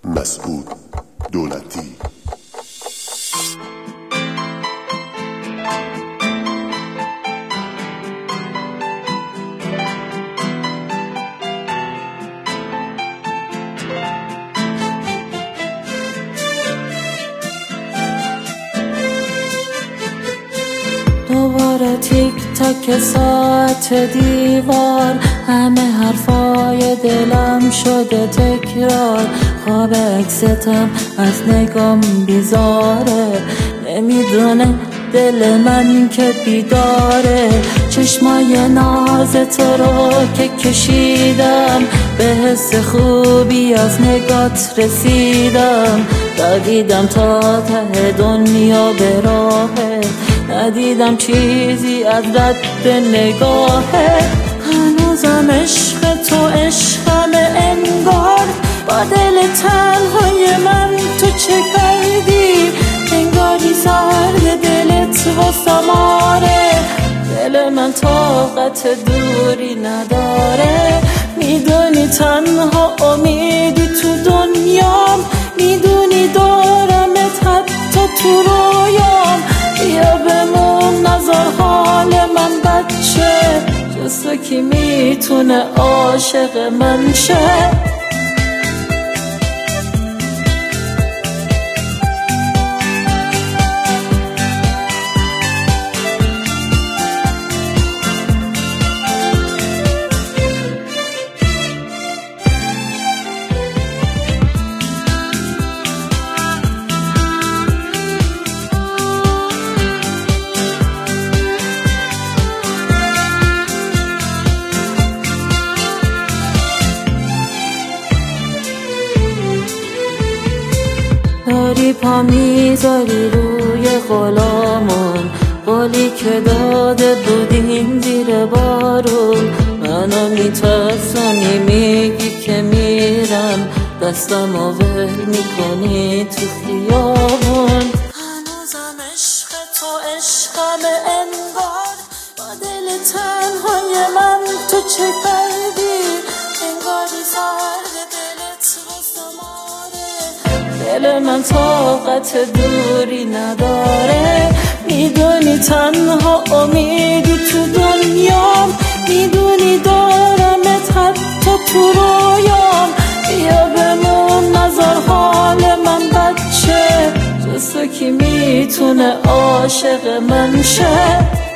مسعود دولتی. دوباره تیک تاک ساعت دیوار، همه حرفای دلم شده تکرار. خواب عکستم از نگام بیزاره، نمیدونه دل من که بیداره. چشمای ناز تو رو که کشیدم، به حس خوبی از نگات رسیدم. دویدم تا ته دنیا به راهت، ندیدم چیزی از رد نگاهت. هنوزم عشق تو عشقمه انگار، با دل تنهای من تو چه کردی؟ انگاری سرد دلت واسم آره، دل من طاقت دوری نداره. میدونی تنها امیدی تو دنیام، میدونی دارمت حتی تو رویام. بیا بمون نذار حال من بچه، جز تو کی میتونه عاشق من شه؟ داری پا میذاری روی غلامون، قولی که داده بودیم زیر بارون. منو میترسونی میگی که میرم، دستمو ول میکنی تو خیابون. هنوزم عشق تو عشقمه انگار، با دل تنهای من تو چه کردی؟ انگاری سرد دلت واسم آره، دل من طاقت دوری نداره. میدونی تنها امیدی تو دنیام، میدونی دارمت حتی تو رویام. بیا بمون نذار حال من بچه، جز تو کی میتونه عاشق من شه؟